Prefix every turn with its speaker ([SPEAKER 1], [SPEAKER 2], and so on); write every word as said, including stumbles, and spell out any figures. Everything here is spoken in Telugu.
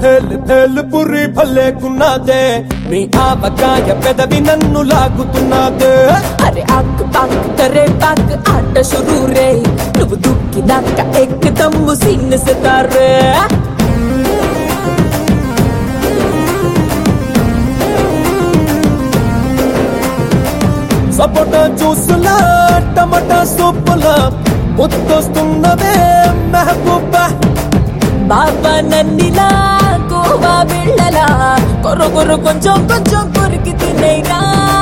[SPEAKER 1] భేలు భేలు పురి భలేకున్నదే నీ ఆవకాయ పెదవి నన్ను లాగుతున్నదే
[SPEAKER 2] అరే ఆక్ పాక్ తరే పాక్ ఆట షురూ రే నువ్వు దుక్కినాక ఎక్దమ్ము సీన్ సితారే
[SPEAKER 1] సపోటా జ్యూసులా టమాటా సూపులా ముద్దొస్తున్నదే మెహబూబా
[SPEAKER 2] బాబా నన్నిలా కోవా బిళ్ళలా కొర కొర కొంచెం కొంచెం కొరికి తినైనా